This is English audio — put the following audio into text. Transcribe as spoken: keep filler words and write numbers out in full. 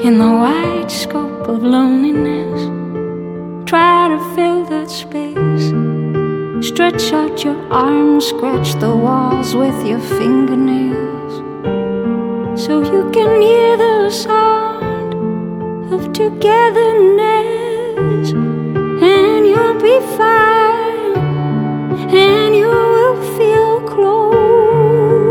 in the wide scope of loneliness. Try to fill that space. Stretch out your arms, scratch the walls with your fingernails, so you can hear the sound of togetherness.